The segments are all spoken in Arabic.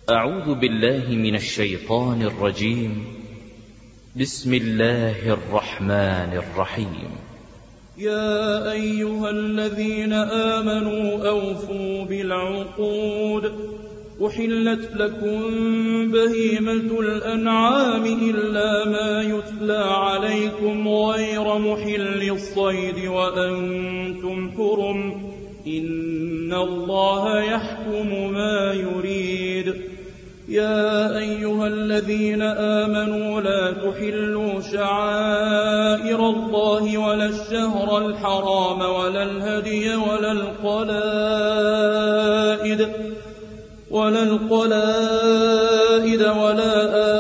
أعوذ بالله من الشيطان الرجيم. بسم الله الرحمن الرحيم. يا أيها الذين آمنوا أوفوا بالعقود. أحلت لكم بهيمة الأنعام إلا ما يتلى عليكم غير محل الصيد وأنتم حرم. إن الله يحكم ما يريد. يا أيها الذين آمنوا لا تحلوا شعائر الله ولا الشهر الحرام ولا الهدي ولا القلائد ولا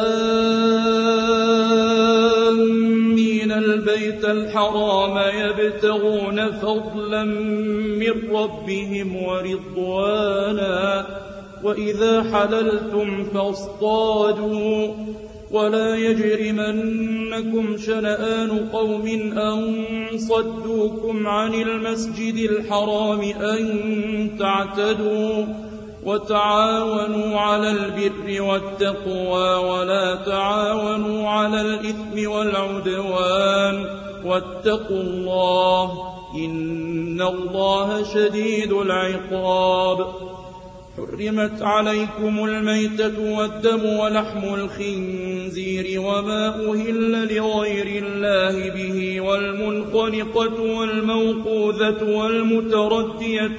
آمين البيت الحرام يبتغون فضلا من ربهم ورضوانا. وإذا حللتم فاصطادوا. ولا يجرمنكم شنآن قوم أن صدوكم عن المسجد الحرام أن تعتدوا. وتعاونوا على البر والتقوى ولا تعاونوا على الإثم والعدوان. واتقوا الله إن الله شديد العقاب. حرمت عليكم الميتة والدم ولحم الخنزير وما أهل لغير الله به والمنخنقة والموقوذة والمتردية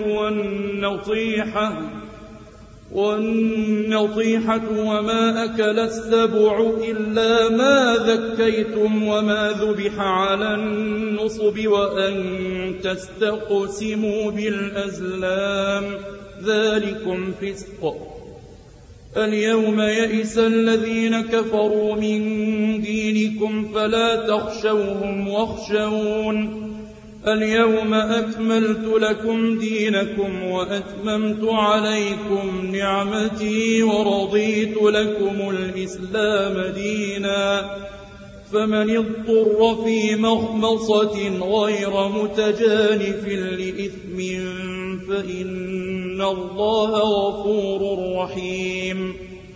والنطيحة وما أكل السبع إلا ما ذكيتم وما ذبح على النصب وأن تستقسموا بالأزلام ذلكم فسق. اليوم يئس الذين كفروا من دينكم فلا تخشوهم واخشون. اليوم أكملت لكم دينكم وأتممت عليكم نعمتي ورضيت لكم الإسلام دينا. فمن اضطر في مخمصة غير متجانف لإثم فإن الله غفور رحيم.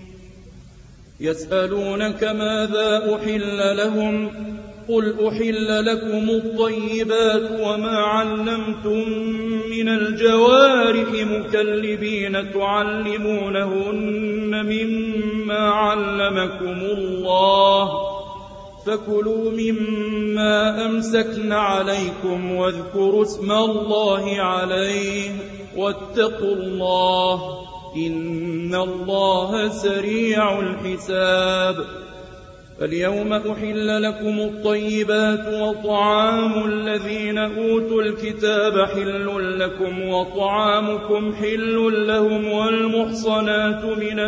يسألونك ماذا أحل لهم قل أحل لكم الطيبات وما علمتم من الجوارح مكلبين تعلمونهن مما علمكم الله. فكلوا مما أمسكن عليكم واذكروا اسم الله عليه واتقوا الله إن الله سريع الحساب. اليوم أحل لكم الطيبات وطعام الذين أوتوا الكتاب حل لكم وطعامكم حل لهم والمحصنات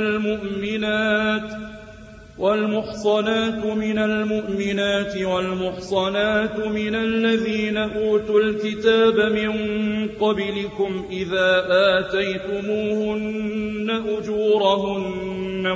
من المؤمنات والمحصنات من الذين أوتوا الكتاب من قبلكم إذا آتيتموهن أجورهن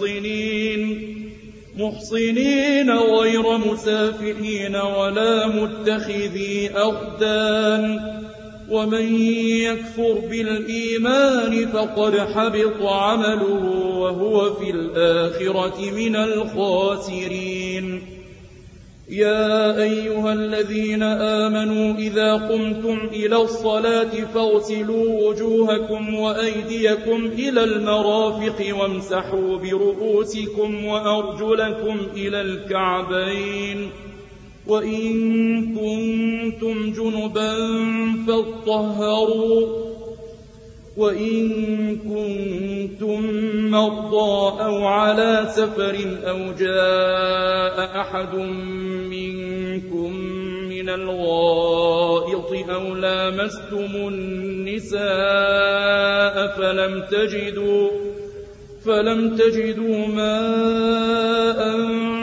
محصنين غير مسافحين ولا متخذي أخدان. ومن يكفر بالإيمان فقد حبط عمله وهو في الآخرة من الخاسرين. يا أيها الذين آمنوا إذا قمتم إلى الصلاة فاغسلوا وجوهكم وأيديكم إلى المرافق وامسحوا برؤوسكم وأرجلكم إلى الكعبين. وإن كنتم جنبا فاطهروا. وإن كنتم مرضى أو على سفر أو جاء أحد منكم من الغائط أو لامستم النساء فلم تجدوا ماء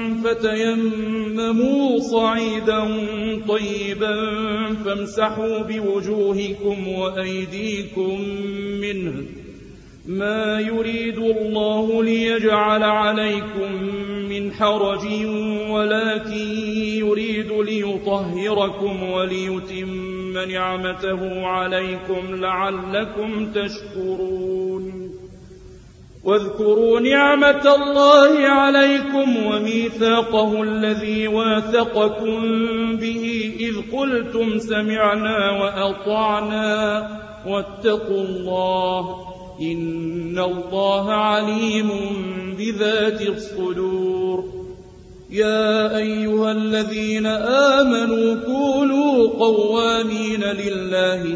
فتيمموا صعيدا طيبا فامسحوا بوجوهكم وأيديكم منه. ما يريد الله ليجعل عليكم من حرج ولكن يريد ليطهركم وليتم نعمته عليكم لعلكم تشكرون. واذكروا نعمة الله عليكم وميثاقه الذي واثقكم به إذ قلتم سمعنا وأطعنا واتقوا الله إن الله عليم بذات الصدور. يا أيها الذين آمنوا كونوا قوامين لله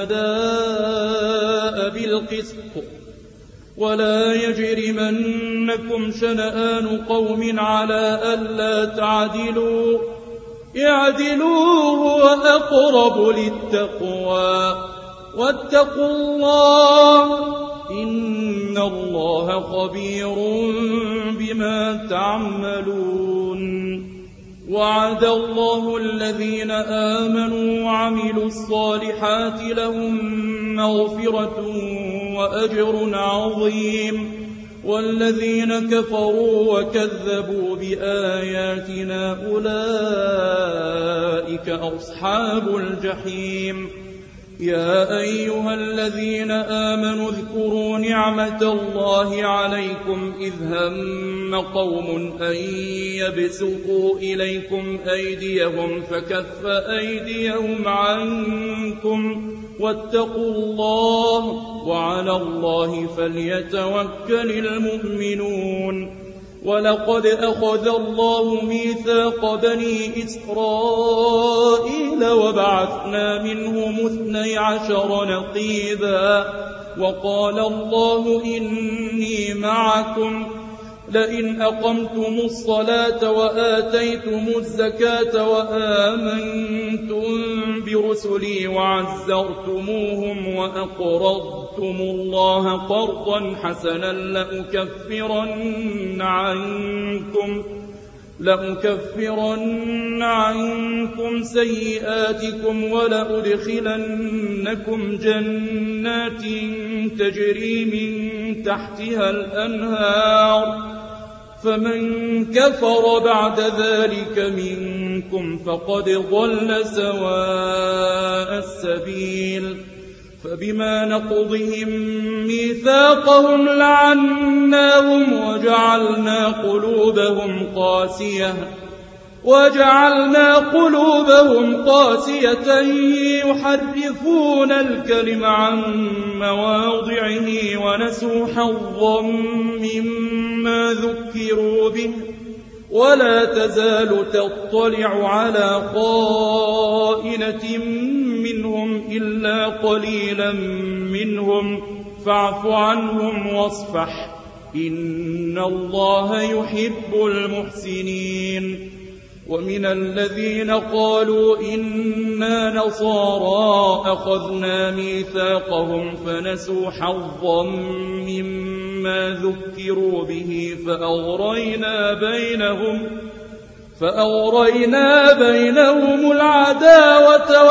شهداء بالقسط ولا يجرمنكم شنآن قوم على ألا تعدلوا اعدلوا هو أقرب للتقوى واتقوا الله إن الله خبير بما تعملون. وعد الله الذين آمنوا وعملوا الصالحات لهم مغفرة وأجر عظيم والذين كفروا وكذبوا بآياتنا أولئك أصحاب الجحيم. يا أيها الذين آمنوا اذكروا نعمة الله عليكم إذ هم قوم أن يبسطوا إليكم أيديهم فكف أيديهم عنكم واتقوا الله وعلى الله فليتوكل المؤمنون. ولقد أخذ الله ميثاق بني إسرائيل وبعثنا منهم 12 نقيبا وقال الله إني معكم لئن أقمتم الصلاة وآتيتم الزكاة وآمنتم برسلي وعزرتموهم وأقرضتم الله قرضا حسنا لأكفرن عنكم سيئاتكم ولأدخلنكم جنات تجري من تحتها الأنهار فمن كفر بعد ذلك منكم فقد ضل سواء السبيل. فبما نقضهم ميثاقهم لعناهم وجعلنا قلوبهم قاسية يحرفون الكلم عن مواضعه ونسوا حظا مما ذكروا به ولا تزال تطلع على خائنة منهم إلا قليلا منهم فاعف عنهم واصفح إن الله يحب المحسنين. ومن الذين قالوا إنا نصارى أخذنا ميثاقهم فنسوا حظا مما ذكروا به فأغرينا بينهم العداوة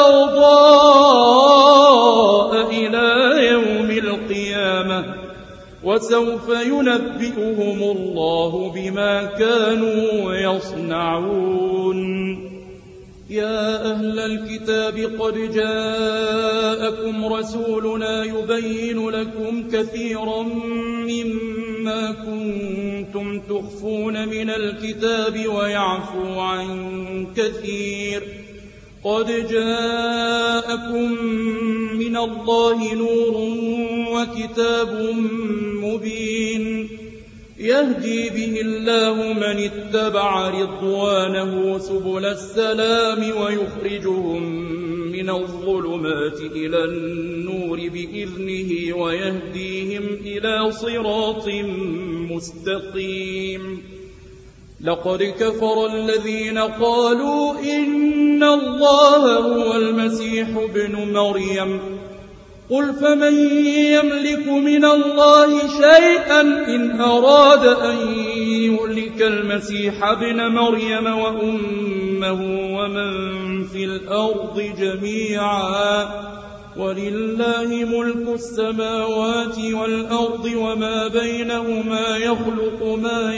والبغضاء إلى يوم القيامة وسوف ينبئهم الله بما كانوا يصنعون. يا أهل الكتاب قد جاءكم رسولنا يبين لكم كثيرا مما كنتم تخفون من الكتاب ويعفو عن كثير. قد جاءكم من الله نور وكتاب مبين يهدي به الله من اتبع رضوانه سبل السلام ويخرجهم من الظلمات إلى النور بإذنه ويهديهم إلى صراط مستقيم. لقد كفر الذين قالوا إن الله هو المسيح ابن مريم قل فمن يملك من الله شيئا إن أراد أن يهلك المسيح ابن مريم وأمه ومن في الأرض جميعا ولله ملك السماوات والأرض وما بينهما يخلق ما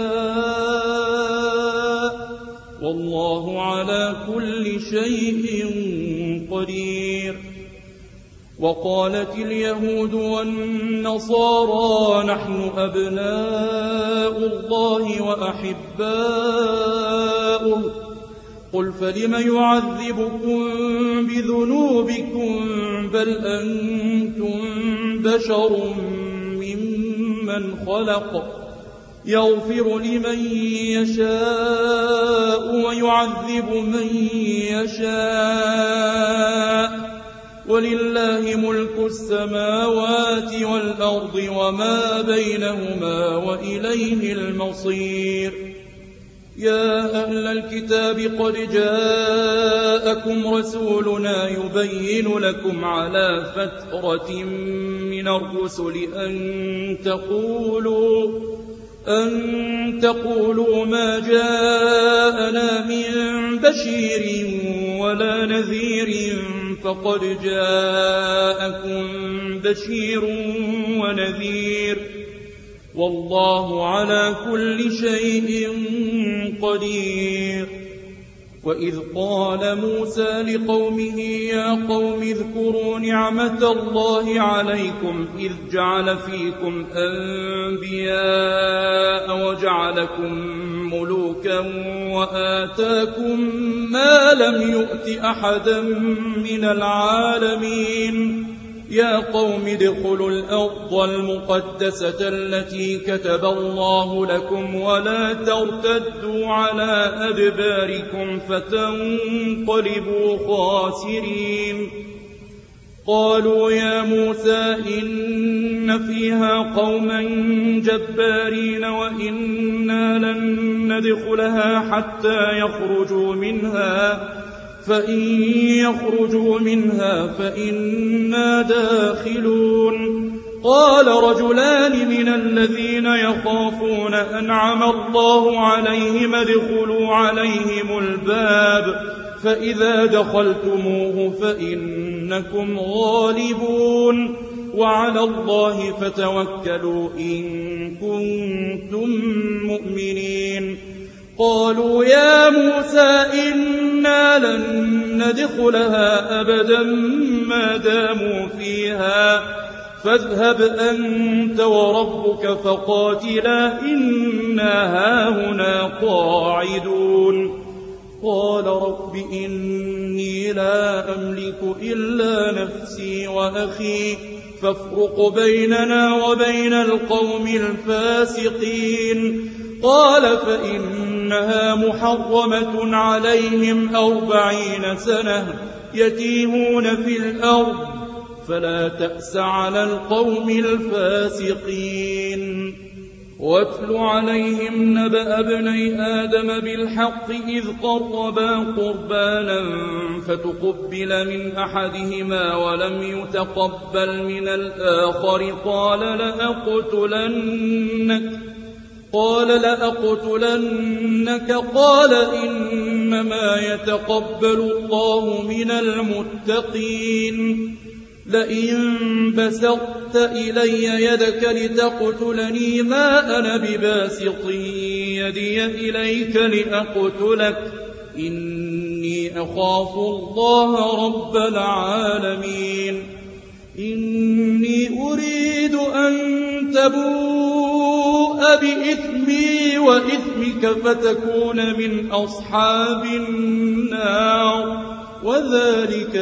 يشاء والله على كل شيء قدير. وقالت اليهود والنصارى نحن أبناء الله وأحباؤه قل فلم يعذبكم بذنوبكم بل أنتم بشر ممن خلق يغفر لمن يشاء ويعذب من يشاء ولله ملك السماوات والأرض وما بينهما وإليه المصير. يا أهل الكتاب قد جاءكم رسولنا يبين لكم على فترة من الرسل أن تقولوا ما جاءنا من بشير ولا نذير فقد جاءكم بشير ونذير والله على كل شيء قدير. وإذ قال موسى لقومه يا قوم اذكروا نعمة الله عليكم إذ جعل فيكم أنبياء وجعلكم ملوكا وآتاكم ما لم يؤت أحدا من العالمين. يا قوم ادخلوا الأرض المقدسة التي كتب الله لكم ولا ترتدوا على أدباركم فتنقلبوا خاسرين. قالوا يا موسى إن فيها قوما جبارين وإنا لن ندخلها حتى يخرجوا منها فإن يخرجوا منها فإنا داخلون. قال رجلان من الذين يخافون أنعم الله عليهم ادخلوا عليهم الباب فإذا دخلتموه فإنكم غالبون وعلى الله فتوكلوا إن كنتم مؤمنين. قالوا يا موسى إنا لن ندخلها أبدا ما داموا فيها فاذهب أنت وربك فقاتلا إنا هاهنا قاعدون. قال رب إني لا أملك إلا نفسي وأخي فافرق بيننا وبين القوم الفاسقين. قال فإنها محرمة عليهم 40 سنة يتيهون في الأرض فلا تأس على القوم الفاسقين. واتل عليهم نبأ ابني آدم بالحق إذ قربا قربانا فتقبل من أحدهما ولم يتقبل من الآخر قال لأقتلنك قال إنما يتقبل الله من المتقين. لئن بسطت إلي يدك لتقتلني ما أنا بباسط يدي إليك لأقتلك إني أخاف الله رب العالمين. إني أريد أن تبوء بإثمي وإثمك فتكون من أصحاب النار وذلك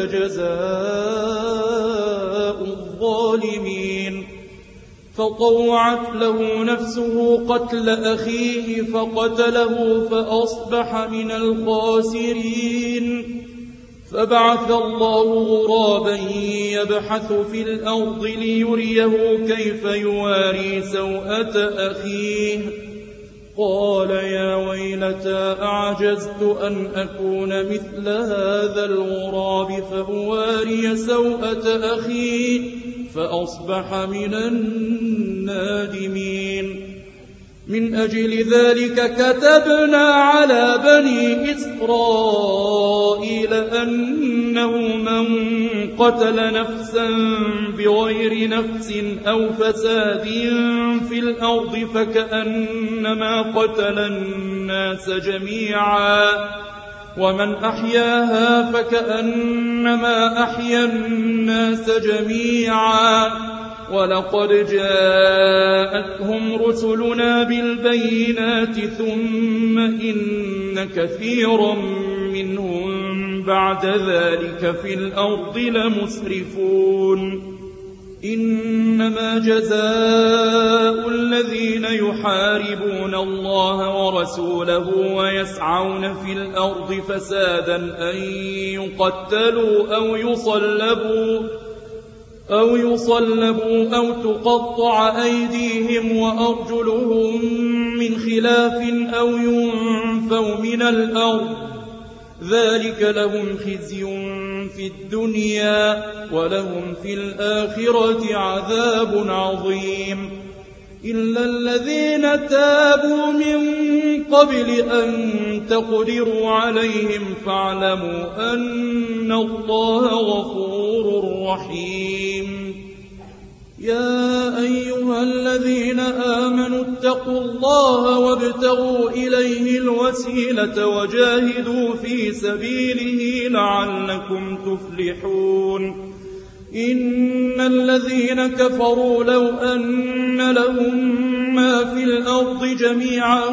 جزاء الظالمين. فطوعت له نفسه قتل أخيه فقتله فأصبح من الخاسرين. فبعث الله غرابا يبحث في الأرض ليريه كيف يواري سوءة أخيه. قال يا ويلتى أعجزت أن أكون مثل هذا الغراب فأواري سوءة أخي فأصبح من النادمين. من أجل ذلك كتبنا على بني إسرائيل أنه من قتل نفسا بغير نفس أو فساد في الأرض فكأنما قتل الناس جميعا ومن أحياها فكأنما أحيا الناس جميعا ولقد جاءتهم رسلنا بالبينات ثم إن كثيرا منهم بعد ذلك في الأرض لمسرفون إنما جزاء الذين يحاربون الله ورسوله ويسعون في الأرض فسادا أن يقتلوا أو يصلبوا أو تقطع أيديهم وأرجلهم من خلاف أو ينفوا من الأرض ذلك لهم خزي في الدنيا ولهم في الآخرة عذاب عظيم إلا الذين تابوا من قبل أن تقدروا عليهم فاعلموا أن الله غفور رحيم يا أيها الذين آمنوا اتقوا الله وابتغوا إليه الوسيلة وجاهدوا في سبيله لعلكم تفلحون إن الذين كفروا لو أن لهم ما في الأرض جميعا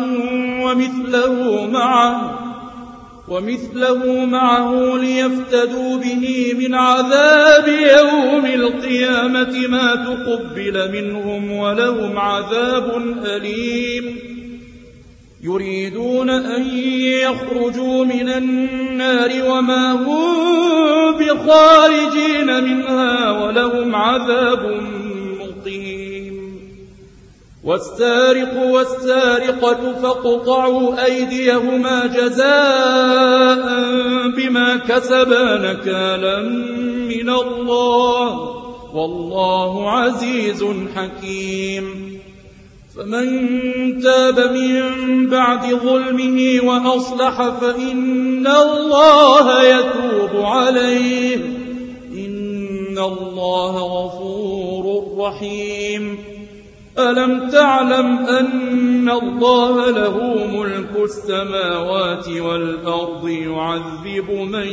ومثله معه ليفتدوا به من عذاب يوم القيامة ما تقبل منهم ولهم عذاب أليم يريدون أن يخرجوا من النار وما هم بخارجين منها ولهم عذاب مقيم والسارق والسارقة فاقطعوا أيديهما جزاء بما كسبا نكالا من الله والله عزيز حكيم فمن تاب من بعد ظلمه وأصلح فإن الله يتوب عليه إن الله غفور رحيم ألم تعلم أن الله له ملك السماوات والأرض يعذب من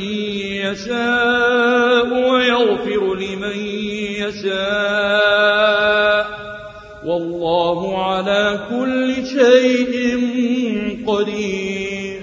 يشاء ويغفر لمن يشاء والله على كل شيء قدير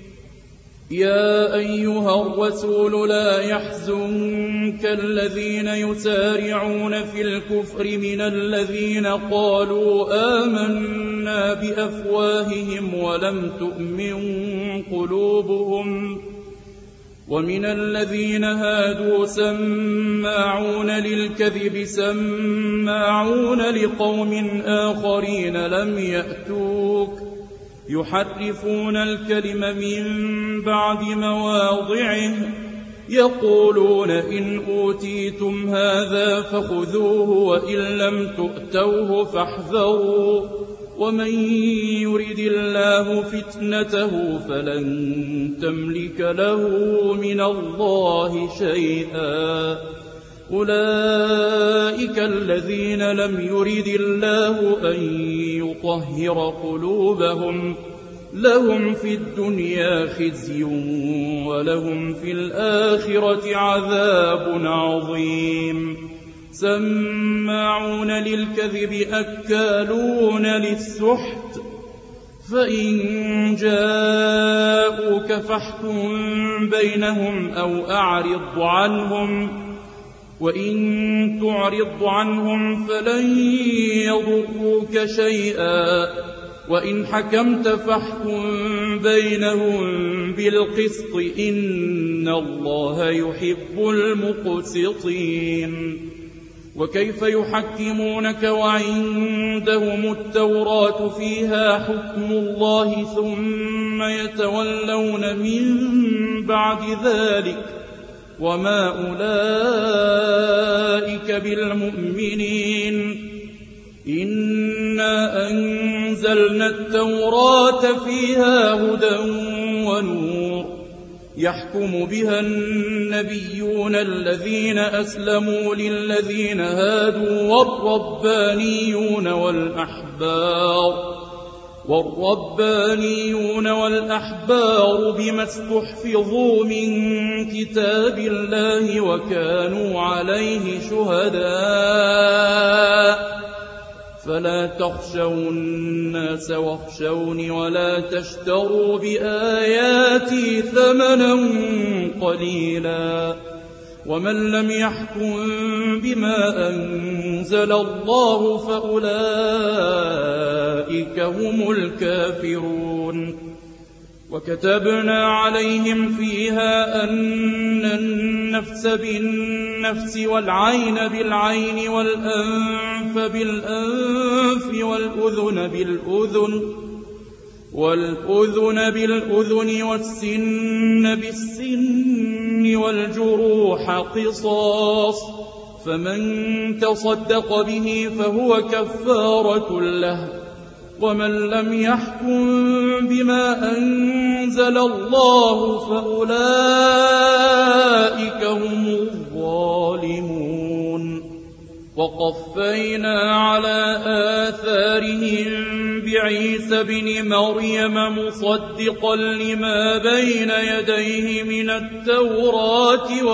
يا أيها الرسول لا يحزنك الذين يسارعون في الكفر من الذين قالوا آمنا بأفواههم ولم تؤمن قلوبهم ومن الذين هادوا سماعون للكذب سماعون لقوم آخرين لم يأتوك يحرفون الكلم من بعد مواضعه يقولون إن أوتيتم هذا فخذوه وإن لم تؤتوه فاحذروا ومن يرد الله فتنته فلن تملك له من الله شيئا أولئك الذين لم يرد الله أن يطهر قلوبهم لهم في الدنيا خزي ولهم في الآخرة عذاب عظيم سماعون للكذب أكالون للسحت فإن جاءوك فاحكم بينهم أو أعرض عنهم وإن تعرض عنهم فلن يضروك شيئا وإن حكمت فاحكم بينهم بالقسط إن الله يحب المقسطين وكيف يحكمونك وعندهم التوراة فيها حكم الله ثم يتولون من بعد ذلك وما أولئك بالمؤمنين إنا أنزلنا التوراة فيها هدى ونور يحكم بها النبيون الذين أسلموا للذين هادوا والربانيون والأحبار والربانيون والأحبار بما استحفظوا من كتاب الله وكانوا عليه شهداء فلا تخشوا الناس واخشوني ولا تشتروا بآياتي ثمنا قليلا ومن لم يحكم بما أنزل الله فأولئك هم الكافرون وكتبنا عليهم فيها أن النفس بالنفس والعين بالعين والأنف بالأنف والأذن بالأذن والسن بالسن والجروح قصاص فمن تصدق به فهو كفارة له ومن لم يحكم بما أنزل الله فأولئك هم الظالمون وقفينا على آثارهم بعيسى بن مريم مصدقا لما بين يديه من التوراة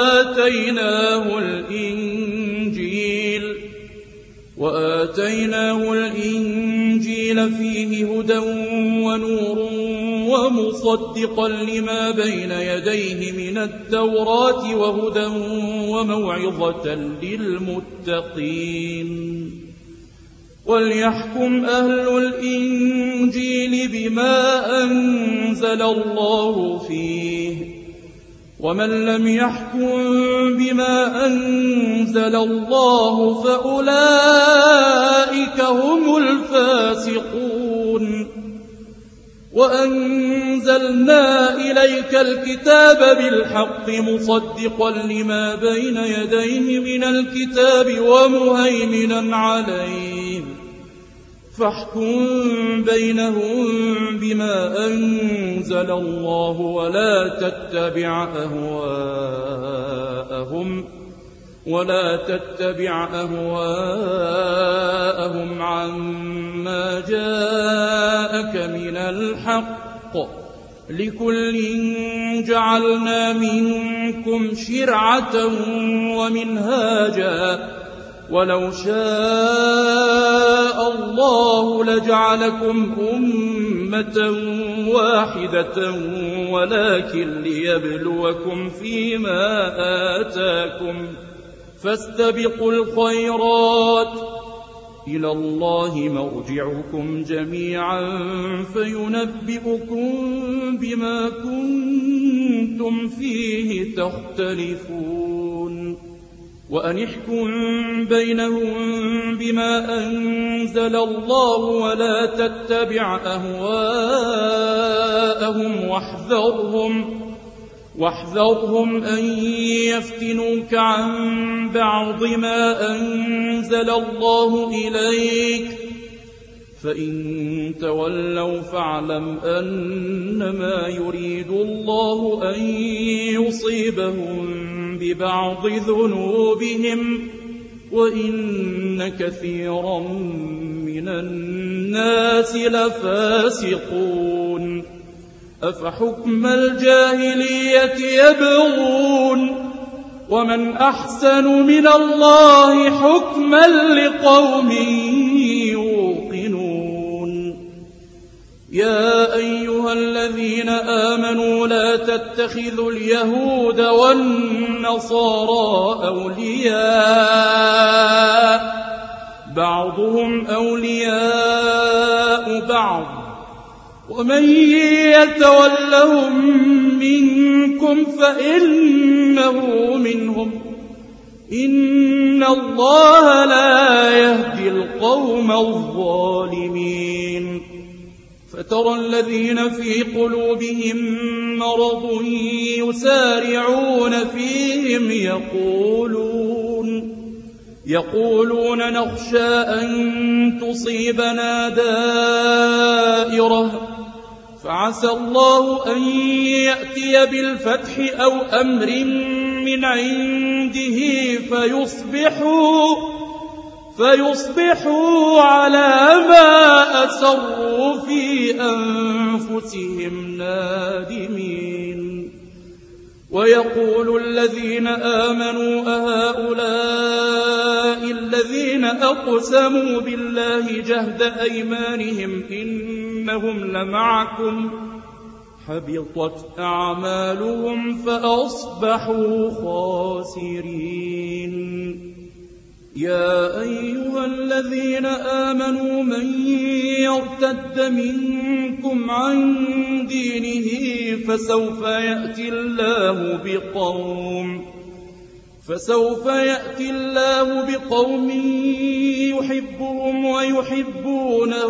وآتيناه الإنجيل فيه هدى ونور ومصدقا لما بين يديه من التوراة وهدى وموعظة للمتقين وليحكم أهل الإنجيل بما أنزل الله فيه ومن لم يحكم بما أنزل الله فأولئك هم الفاسقون وأنزلنا إليك الكتاب بالحق مصدقا لما بين يديه من الكتاب ومهيمنا عليه فاحكم بينهم بما أنزل الله ولا تتبع أهواءهم عما جاءك من الحق لكل جعلنا منكم شرعة ومنهاجا ولو شاء الله لجعلكم أمة واحدة ولكن ليبلوكم فيما آتاكم فاستبقوا الخيرات إلى الله مرجعكم جميعا فينبئكم بما كنتم فيه تختلفون وأن احكم بينهم بما أنزل الله ولا تتبع أهواءهم واحذرهم أن يفتنوك عن بعض ما أنزل الله إليك فإن تولوا فاعلم أنما يريد الله أن يصيبهم ببعض ذنوبهم وإن كثيرا من الناس لفاسقون أفحكم الجاهلية يبغون ومن أحسن من الله حكما لقوم يوقنون يا أيها الذين آمنوا لا تتخذوا اليهود والنصارى أولياء بعضهم أولياء بعض ومن يتولهم منكم فإنه منهم إن الله لا يهدي القوم الظالمين فترى الذين في قلوبهم مرض يسارعون فيهم يقولون نخشى أن تصيبنا دائرة فعسى الله أن يأتي بالفتح أو أمر من عنده فيصبحوا على ما أسروا في أنفسهم نادمين. ويقول الذين آمنوا أهؤلاء الذين أقسموا بالله جهد أيمانهم إنهم لمعكم حبطت أعمالهم فأصبحوا خاسرين. يا أيها الذين آمنوا من يرتد منكم عن دينه فسوف يأتي الله بقوم يحبهم ويحبونه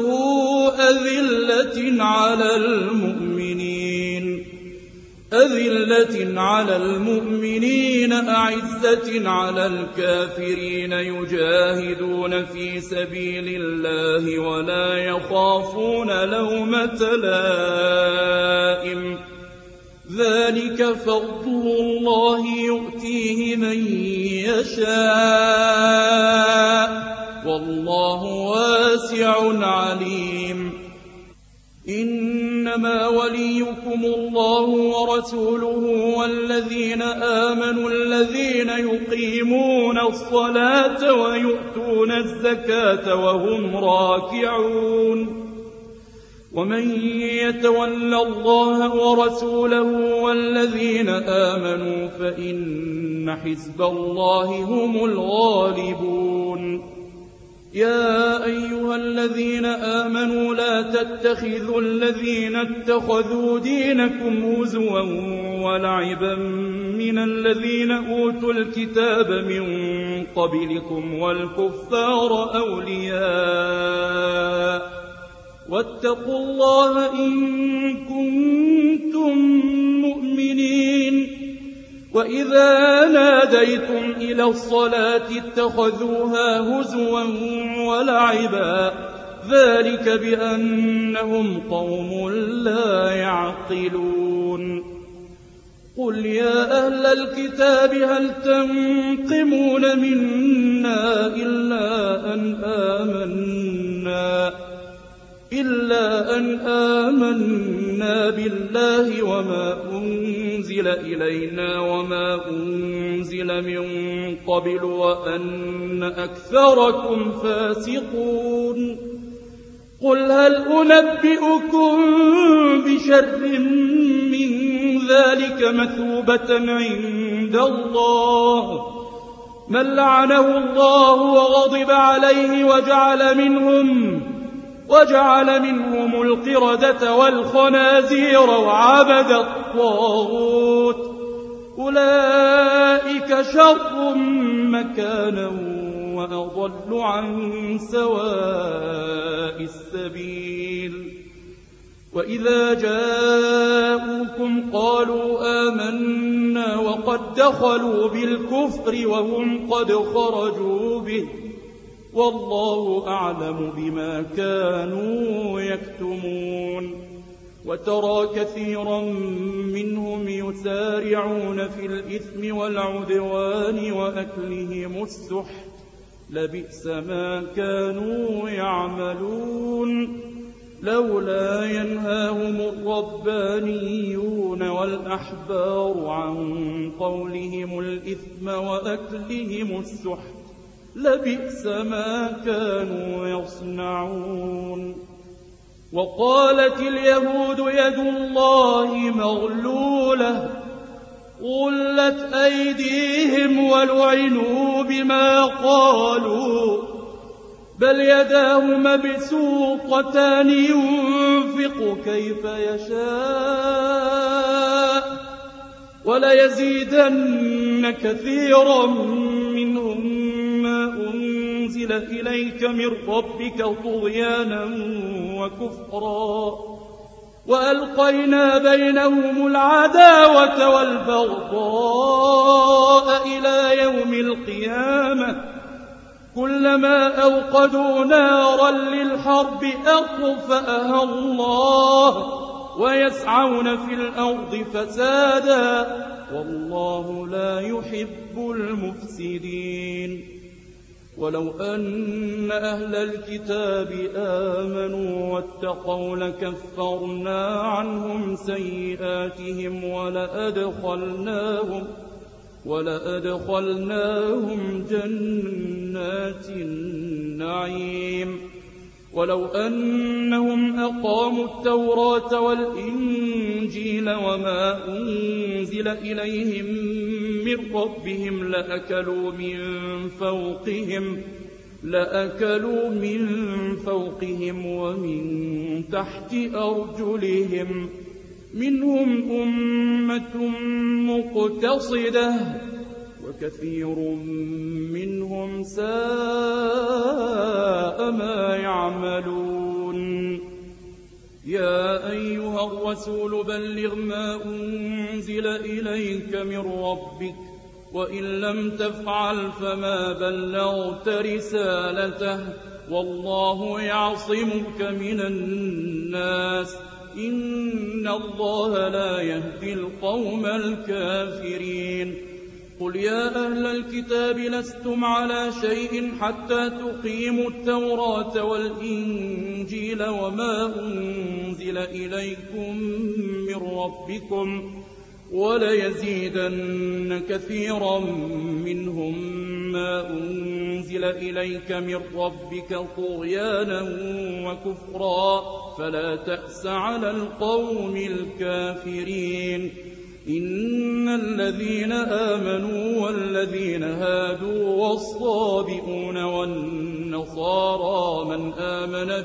أذلة على المؤمنين أعزة على الكافرين يجاهدون في سبيل الله ولا يخافون لومة لائم. ذلك فضل الله يؤتيه من يشاء والله واسع عليم. إنما وليكم الله ورسوله والذين آمنوا الذين يقيمون الصلاة ويؤتون الزكاة وهم راكعون. ومن يتول الله ورسوله والذين آمنوا فإن حزب الله هم الغالبون. يا أيها الذين آمنوا لا تتخذوا الذين اتخذوا دينكم هزوا ولعبا من الذين أوتوا الكتاب من قبلكم والكفار أولياء واتقوا الله إن كنتم مؤمنين. وإذا ناديتم إلى الصلاة اتخذوها هزوا ولعبا ذلك بأنهم قوم لا يعقلون. قل يا أهل الكتاب هل تنقمون منا إلا أن آمنا بالله وما أنزل إلينا وما أنزل من قبل وأن أكثركم فاسقون. قل هل أنبئكم بشر من ذلك مثوبة عند الله من لعنه الله وغضب عليه وجعل منهم القردة والخنازير وعبد الطاغوت أولئك شر مكانا وأضل عن سواء السبيل. وإذا جاءوكم قالوا آمنا وقد دخلوا بالكفر وهم قد خرجوا به والله أعلم بما كانوا يكتمون. وترى كثيرا منهم يسارعون في الإثم والعدوان وأكلهم السحت لبئس ما كانوا يعملون. لولا ينهاهم الربانيون والأحبار عن قولهم الإثم وأكلهم السحت لبئس ما كانوا يصنعون. وقالت اليهود يد الله مغلولة غلت أيديهم ولعنوا بما قالوا بل يداه مبسوطتان ينفق كيف يشاء وليزيدن كثيرا منهم أنزل إليك من ربك طغيانا وكفرا وألقينا بينهم العداوة والبغضاء إلى يوم القيامة كلما أوقدوا نارا للحرب أطفأها الله ويسعون في الأرض فسادا والله لا يحب المفسدين. ولو أن أهل الكتاب آمنوا واتقوا لكفرنا عنهم سيئاتهم ولأدخلناهم جنات النعيم. ولو أنهم أقاموا التوراة والإنجيل وما أنزل إليهم من ربهم لأكلوا من فوقهم ومن تحت أرجلهم، منهم أمة مقتصدة وكثير منهم ساء ما يعملون. يا أيها الرسول بلغ ما أنزل إليك من ربك، وإن لم تفعل فما بلغت رسالته، والله يعصمك من الناس، إن الله لا يهدي القوم الكافرين. قل يا أهل الكتاب لستم على شيء حتى تقيموا التوراة والإنجيل وما أنزل إليكم من ربكم، وليزيدن كثيرا منهم ما أنزل إليك من ربك طغيانا وكفرا، فلا تأس على القوم الكافرين. إن الذين آمنوا والذين هادوا والصابئون والنصارى من آمن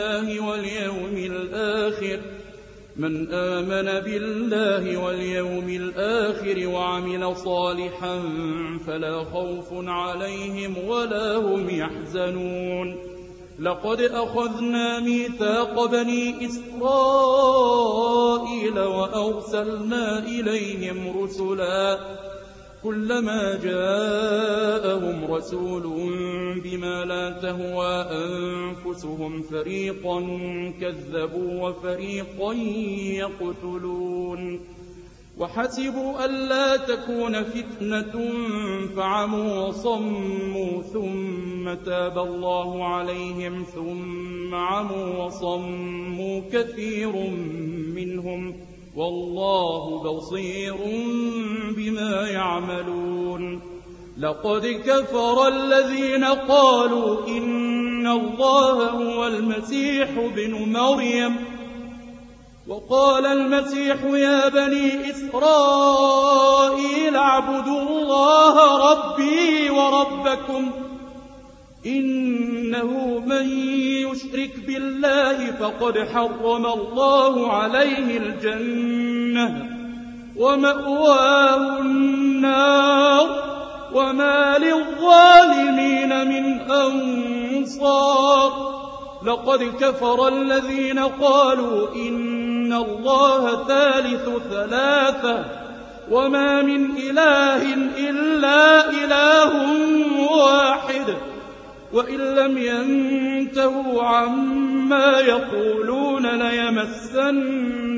بالله واليوم الآخر وعمل صالحا فلا خوف عليهم ولا هم يحزنون. لقد أخذنا ميثاق بني إسرائيل وأرسلنا إليهم رسلا، كلما جاءهم رسول بما لا تهوى أنفسهم فريقا كذبوا وفريقا يقتلون. وحسبوا ألا تكون فتنة فعموا وصموا ثم تاب الله عليهم ثم عموا وصموا كثير منهم، والله بصير بما يعملون. لقد كفر الذين قالوا إن الله هو المسيح ابن مريم، وقال المسيح يا بني إسرائيل اعبدوا الله ربي وربكم، إنه من يشرك بالله فقد حرم الله عليه الجنة ومأواه النار وما للظالمين من أنصار. لقد كفر الذين قالوا إن الله ثالث ثلاثة وما من إله إلا إله واحد، وإن لم ينتهوا عما يقولون ليمسن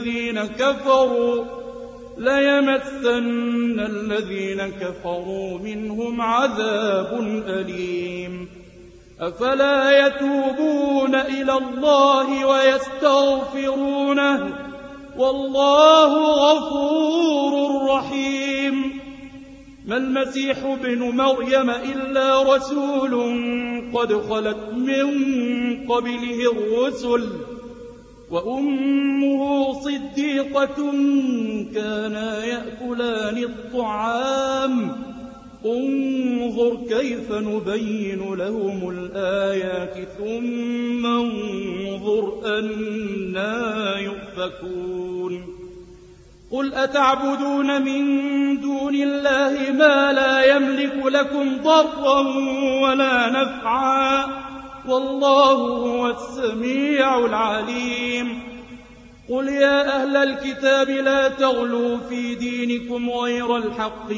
الذين كفروا منهم عذاب أليم. أفلا يتوبون إلى الله ويستغفرونه والله غفور رحيم. ما المسيح ابن مريم إلا رسول قد خلت من قبله الرسل وأمه صديقة كانا يأكلان الطعام، انظر كيف نبين لهم الآيات ثم انظر أنى يؤفكون. قل أتعبدون من دون الله ما لا يملك لكم ضرا ولا نفعا والله هو السميع العليم. قل يا أهل الكتاب لا تغلوا في دينكم غير الحق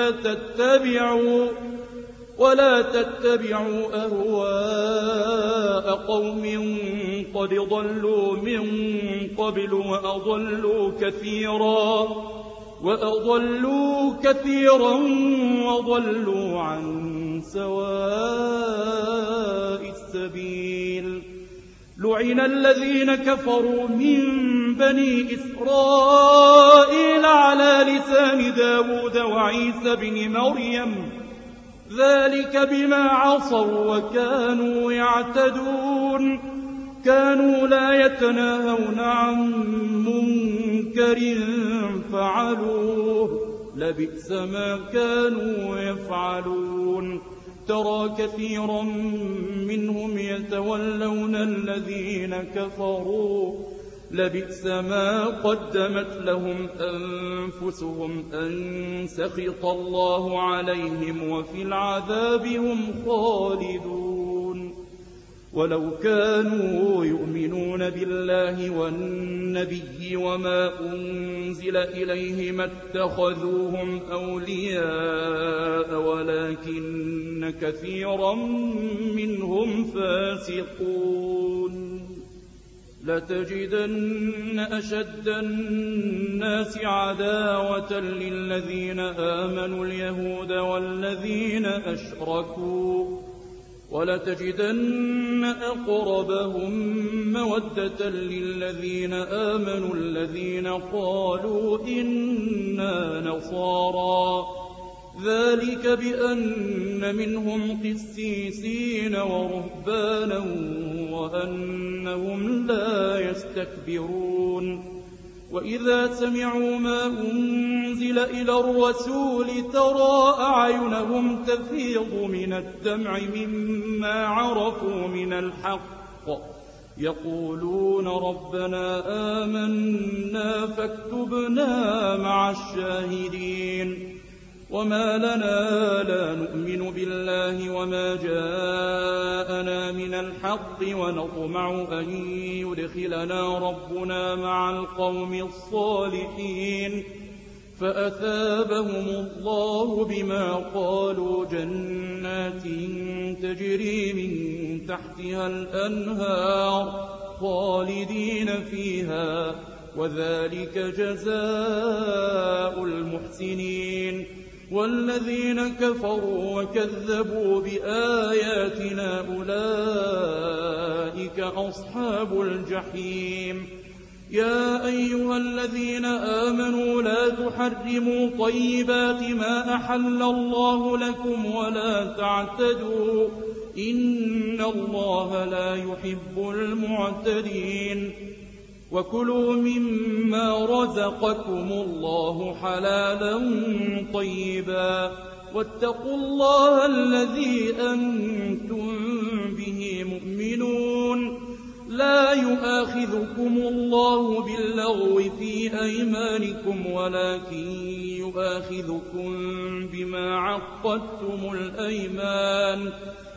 ولا تتبعوا أهواء قوم قد ضلوا من قبل وأضلوا كثيرا وضلوا عن سواء السبيل. لعن الذين كفروا من بني إسرائيل على لسان داود وعيسى بن مريم ذلك بما عصوا وكانوا يعتدون. كانوا لا يتناهون عن منكر فعلوه لبئس ما كانوا يفعلون. ترى كثيرا منهم يتولون الذين كفروا لبئس ما قدمت لهم أنفسهم أن سخط الله عليهم وفي العذاب هم خالدون. ولو كانوا يؤمنون بالله والنبي وما أنزل إليه ما اتخذوهم أولياء ولكن كثيرا منهم فاسقون. لتجدن أشد الناس عداوة للذين آمنوا اليهود والذين أشركوا ولتجدن أقربهم مودة للذين آمنوا الذين قالوا إنا نصارى ذلك بأن منهم قسيسين ورهبانا وأنهم لا يستكبرون. وإذا سمعوا ما أنزل إلى الرسول ترى أعينهم تفيض من الدمع مما عرفوا من الحق يقولون ربنا آمنا فاكتبنا مع الشاهدين. وما لنا لا نؤمن بالله وما جاءنا من الحق ونطمع أن يدخلنا ربنا مع القوم الصالحين. فأثابهم الله بما قالوا جنات تجري من تحتها الأنهار خالدين فيها وذلك جزاء المحسنين. والذين كفروا وكذبوا بآياتنا أولئك أصحاب الجحيم. يا أيها الذين آمنوا لا تحرموا طيبات ما أحل الله لكم ولا تعتدوا إن الله لا يحب المعتدين. وكلوا مما رزقكم الله حلالا طيبا واتقوا الله الذي أنتم به مؤمنون. لا يؤاخذكم الله باللغو في أيمانكم ولكن يؤاخذكم بما عقدتم الأيمان.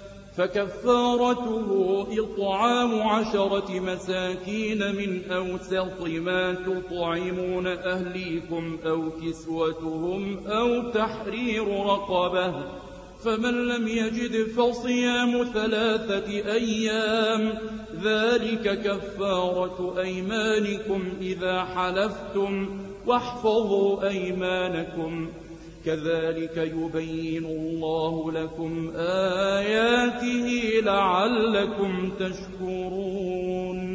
فكفارته إطعام 10 مساكين من أوسط ما تطعمون أهليكم أو كسوتهم أو تحرير رقبة. فمن لم يجد فصيام 3 أيام ذلك كفارة أيمانكم إذا حلفتم واحفظوا أيمانكم كذلك يبين الله لكم آياته لعلكم تشكرون.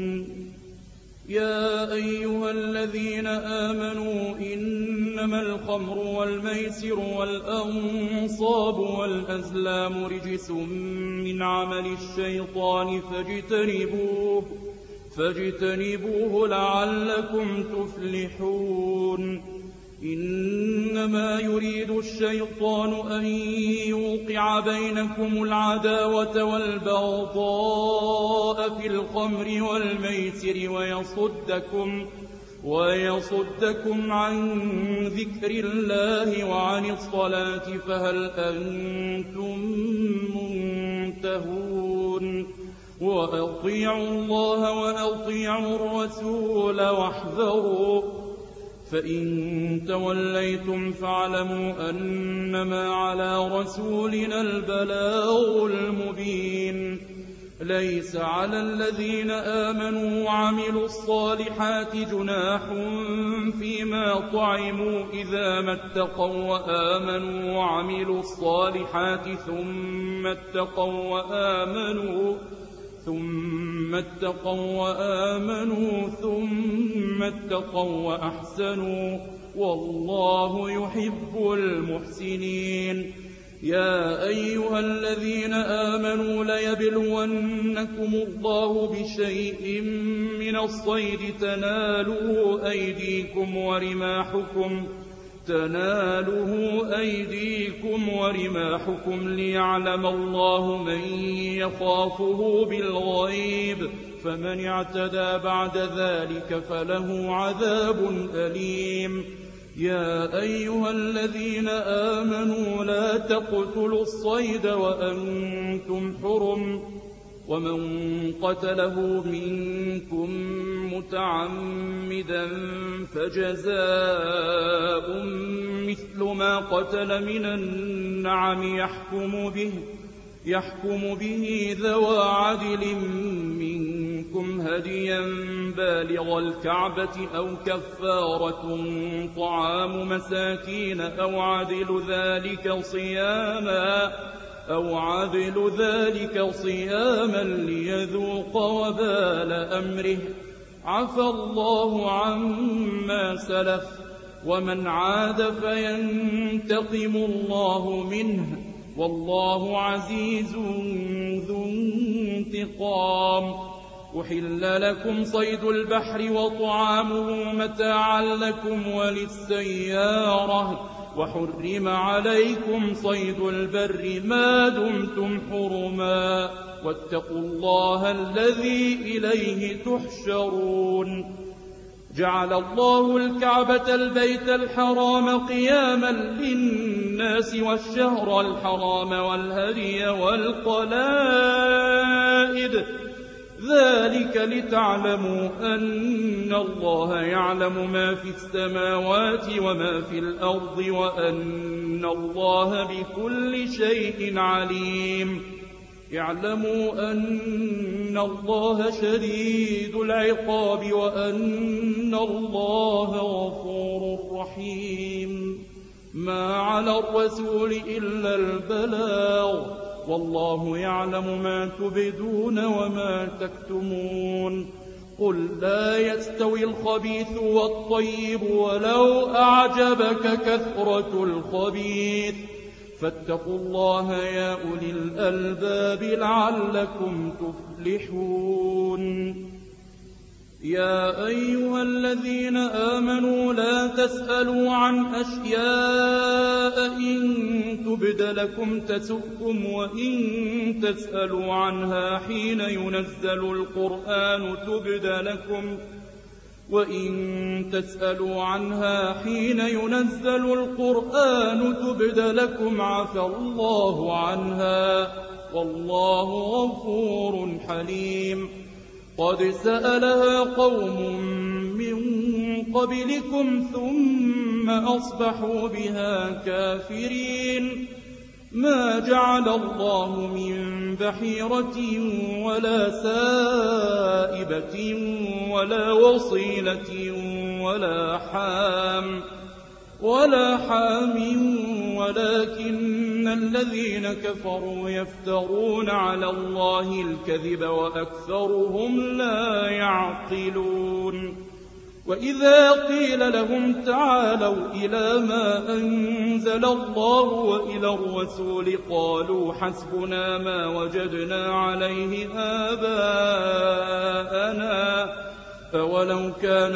يا أيها الذين آمنوا إنما الخمر والميسر والأنصاب والأزلام رجس من عمل الشيطان فاجتنبوه لعلكم تفلحون. إنما يريد الشيطان أن يوقع بينكم العداوة والبغضاء في الخمر والميسر ويصدكم عن ذكر الله وعن الصلاة فهل أنتم منتهون. وأطيعوا الله وأطيعوا الرسول واحذروا فإن توليتم فاعلموا أنما على رسولنا البلاغ المبين. ليس على الذين آمنوا وعملوا الصالحات جناح فيما طعموا إذا ما اتقوا وآمنوا وعملوا الصالحات ثم اتقوا وآمنوا ثم اتقوا وأحسنوا والله يحب المحسنين. يا أيها الذين آمنوا ليبلونكم الله بشيء من الصيد تناله أيديكم ورماحكم ليعلم الله من يخافه بالغيب فمن اعتدى بعد ذلك فله عذاب أليم. يا أيها الذين آمنوا لا تقتلوا الصيد وأنتم حرم ومن قتله منكم متعمدا فجزاء مثل ما قتل من النعم يحكم به ذوى عدل منكم هديا بالغ الكعبة أو كفارة طعام مساكين أو عدل ذلك صياما ليذوق وبال أمره. عفى الله عما سلف ومن عاد فينتقم الله منه والله عزيز ذو انتقام. أحل لكم صيد البحر وطعامه متاعا لكم وللسيارة وحرم عليكم صيد البر ما دمتم حرما واتقوا الله الذي إليه تحشرون. جعل الله الكعبة البيت الحرام قياما للناس والشهر الحرام والهدي والقلائد ذلك لتعلموا أن الله يعلم ما في السماوات وما في الأرض وأن الله بكل شيء عليم. اعلموا أن الله شديد العقاب وأن الله غفور رحيم. ما على الرسول إلا البلاغ والله يعلم ما تبدون وما تكتمون. قل لا يستوي الخبيث والطيب ولو أعجبك كثرة الخبيث فاتقوا الله يا أولي الألباب لعلكم تفلحون. يا أيها الذين آمنوا لا تسألوا عن أشياء إن تبد لكم تسؤكم وإن تسألوا عنها حين ينزل القرآن تبد لكم عفى الله عنها والله غفور حليم. قد سألها قوم من قبلكم ثم أصبحوا بها كافرين. ما جعل الله من بحيرة ولا سائبة ولا وصيلة ولا حام ولكن الذين كفروا يفترون على الله الكذب وأكثرهم لا يعقلون. وإذا قيل لهم تعالوا إلى ما أنزل الله وإلى الرسول قالوا حسبنا ما وجدنا عليه آباءنا أولو كان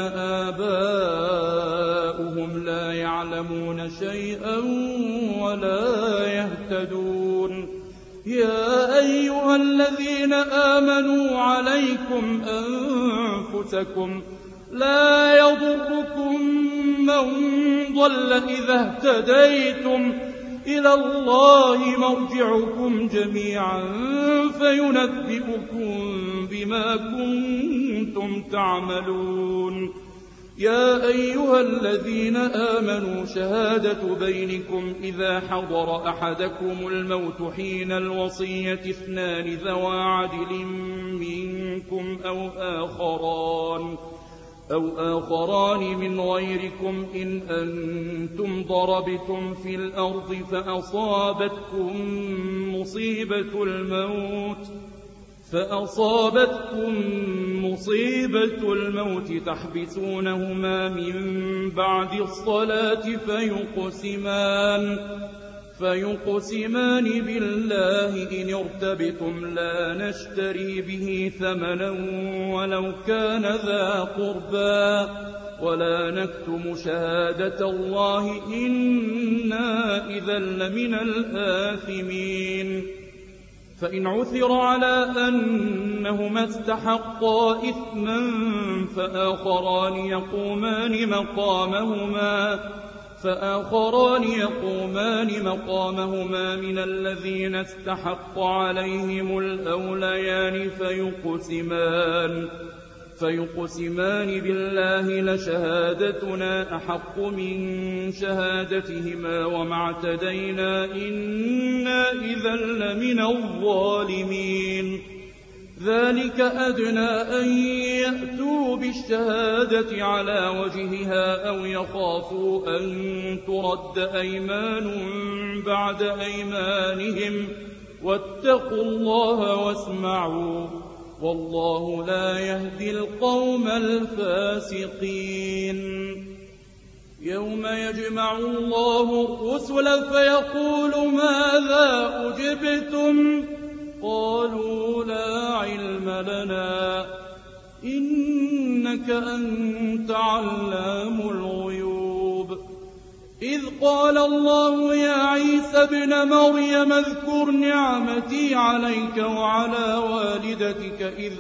آباؤهم لا يعلمون شيئا ولا يهتدون. يا أيها الذين آمنوا عليكم أنفسكم لا يضركم من ضل إذا اهتديتم إلى الله مرجعكم جميعا فينبئكم بما كنتم تعملون. يا أيها الذين آمنوا شهادة بينكم إذا حضر أحدكم الموت حين الوصية 2 ذوى عدل منكم أو آخران من غيركم إن أنتم ضربتم في الأرض فأصابتكم مصيبة الموت تحبسونهما من بعد الصلاة فيقسمان بالله إن ارتبتم لا نشتري به ثمنا ولو كان ذا قربى ولا نكتم شهادة الله إنا إذا لمن الآثمين. فإن عثر على أنهما استحقا إثما فآخران يقومان مقامهما من الذين استحق عليهم الأوليان فيقسمان بالله لشهادتنا أحق من شهادتهما وما اعتدينا إنا إذا لمن الظالمين. ذلك أدنى أن يأتوا بالشهادة على وجهها أو يخافوا أن ترد أيمان بعد أيمانهم واتقوا الله واسمعوا والله لا يهدي القوم الفاسقين. يوم يجمع الله الرسل فيقول ماذا أجبتم قالوا لا علم لنا إنك أنت علام الغيوب. إذ قال الله يا عيسى ابن مريم اذكر نعمتي عليك وعلى والدتك إذ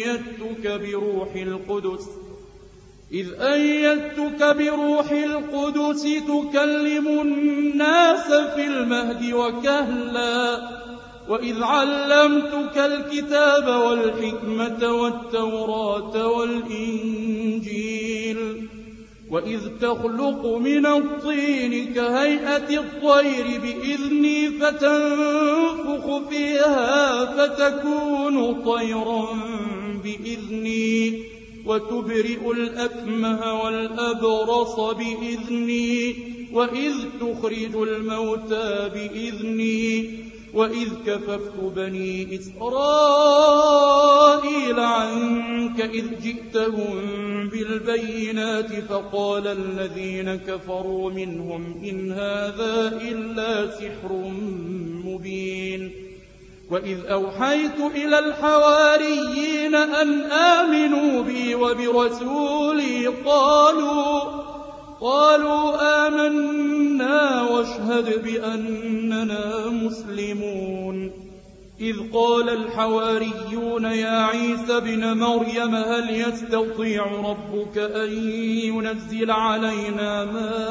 أيدتك بروح القدس تكلم الناس في المهد وكهلا وإذ علمتك الكتاب والحكمة والتوراة والإنجيل وإذ تخلق من الطين كهيئة الطير بإذني فتنفخ فيها فتكون طيرا بإذني وتبرئ الأكمه والأبرص بإذني وإذ تخرج الموتى بإذني وإذ كففت بني إسرائيل عنك إذ جئتهم بالبينات فقال الذين كفروا منهم إن هذا إلا سحر مبين. وإذ أوحيت إلى الحواريين أن آمنوا بي وبرسولي قالوا آمنا واشهد بأننا مسلمون. إذ قال الحواريون يا عيسى ابن مريم هل يستطيع ربك أن ينزل علينا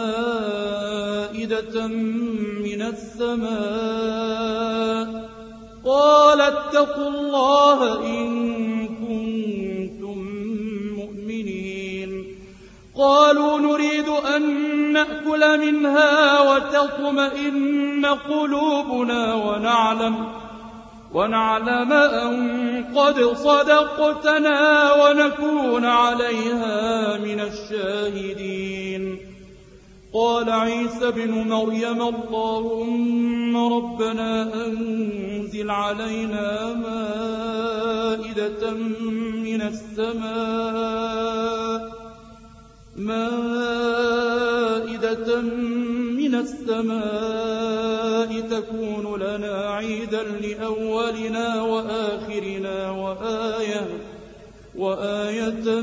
مائدة من السماء قال اتقوا الله إن كنتم مؤمنين. قالوا نريد أن نأكل منها وتطمئن قلوبنا ونعلم أن قد صدقتنا ونكون عليها من الشاهدين. قال عيسى بن مريم اللهم ربنا أنزل علينا مائدة من السماء تكون لنا عيدا لأولنا وآخرنا وآية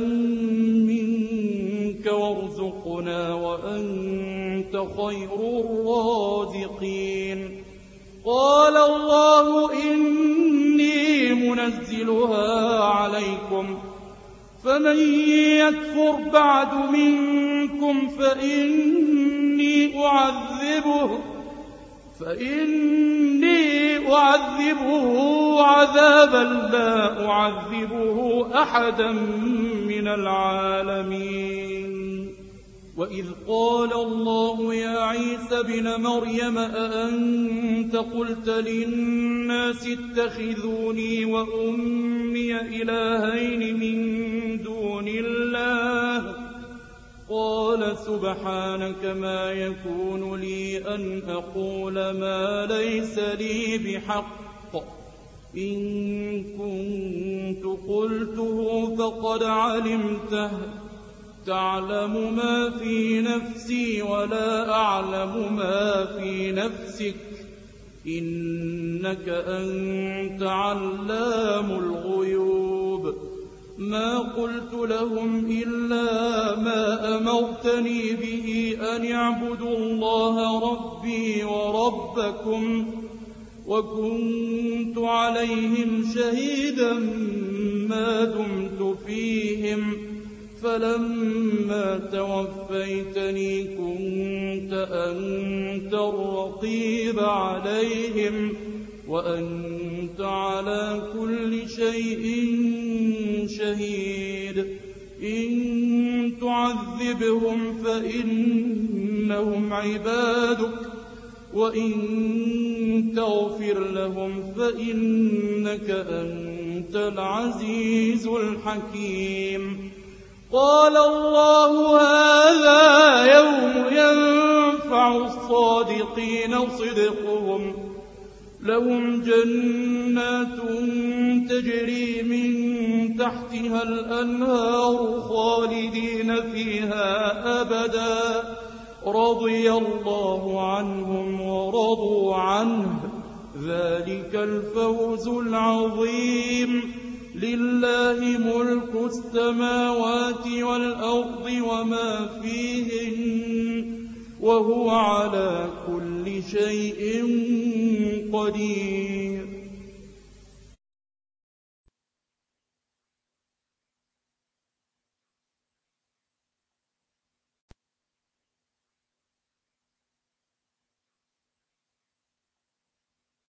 منك وارزقنا وأنت خير الرازقين. قال الله إني منزلها عليكم فمن يكفر بعد منكم فإني فإني أعذبه عذابا لا أعذبه أحدا من العالمين. وإذ قال الله يا عيسى ابن مريم أأنت قلت للناس اتخذوني وأمي إلهين من دون الله؟ قال سبحانك ما يكون لي أن أقول ما ليس لي بحق، إن كنت قلته فقد علمته، تعلم ما في نفسي ولا أعلم ما في نفسك، إنك أنت علام الغيوب. ما قلت لهم إلا ما أمرتني به أن يعبدوا الله ربي وربكم، وكنت عليهم شهيدا ما دمت فيهم، فلما توفيتني كنت أنت الرقيب عليهم، وأنت على كل شيء شهيد. إن تعذبهم فإنهم عبادك، وإن تغفر لهم فإنك أنت العزيز الحكيم. قال الله هذا يوم ينفع الصادقين صدقهم، لهم جنات تجري من تحتها الأنهار خالدين فيها أبدا، رضي الله عنهم ورضوا عنه، ذلك الفوز العظيم. لله ملك السماوات والأرض وما فيهن، وهو على كل شيء قدير.